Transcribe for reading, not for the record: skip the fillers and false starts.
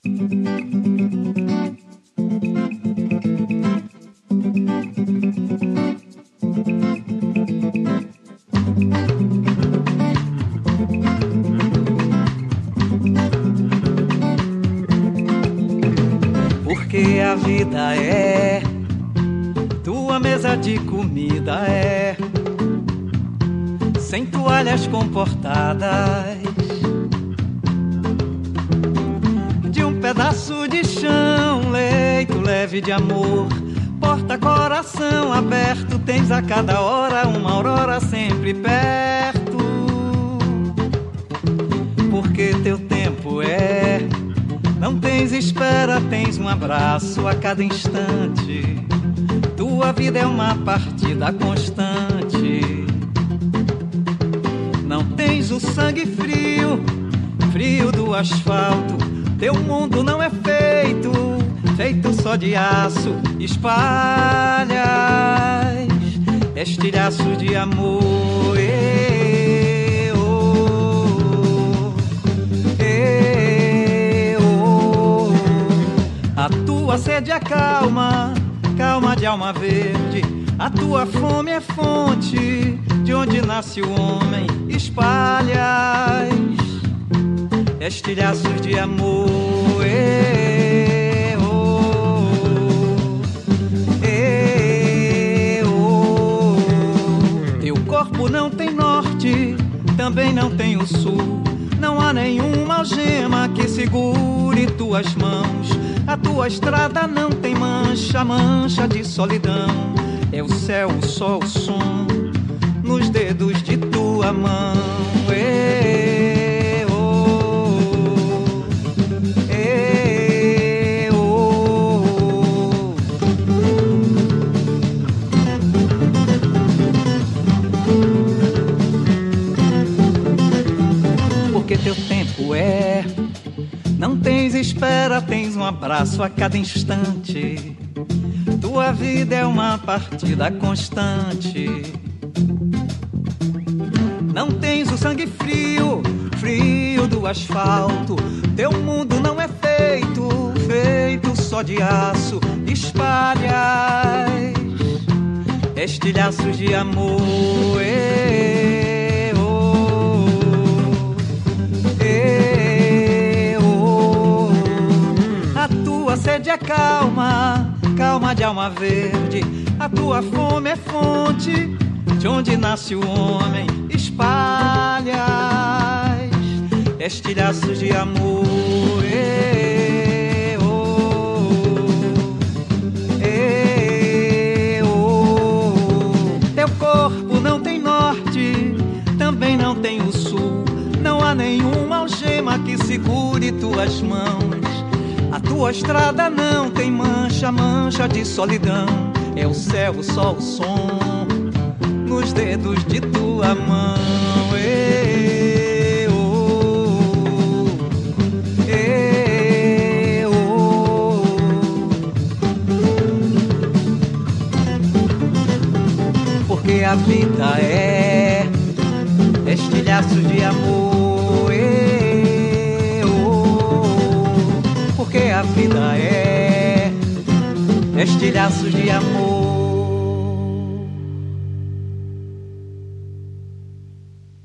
Porque a vida é tua mesa de comida, é sem toalhas comportadas, de um pedaço de chão, leito leve de amor, porta coração aberto, tens a cada hora uma aurora sempre perto. Porque teu tempo é, não tens espera, tens um abraço a cada instante, tua vida é uma partida constante. Não tens o sangue frio, frio do asfalto, teu mundo não é feito, feito só de aço, espalhas estilhaços de amor. A tua sede é calma, calma de alma verde, a tua fome é fonte, de onde nasce o homem, espalhas estilhaços de amor. Teu corpo não tem norte, também não tem o sul, não há nenhuma algema que segure tuas mãos. A tua estrada não tem mancha, mancha de solidão. É o céu, o sol, o som nos dedos de tua mão. Porque teu tempo é, não tens espera, tens um abraço a cada instante, tua vida é uma partida constante. Não tens o sangue frio, frio do asfalto, teu mundo não é feito, feito só de aço, espalhas estilhaços de amor. A tua sede é calma, calma de alma verde, a tua fome é fonte, de onde nasce o homem, espalhas estilhaços de amor. Teu corpo não tem norte, também não tem o sul, não há nenhuma algema que segure tuas mãos. A tua estrada não tem mancha, mancha de solidão. É o céu, o sol, o som nos dedos de tua mão. Porque a vida é estilhaços de amor. Porque a vida é estilhaços de amor.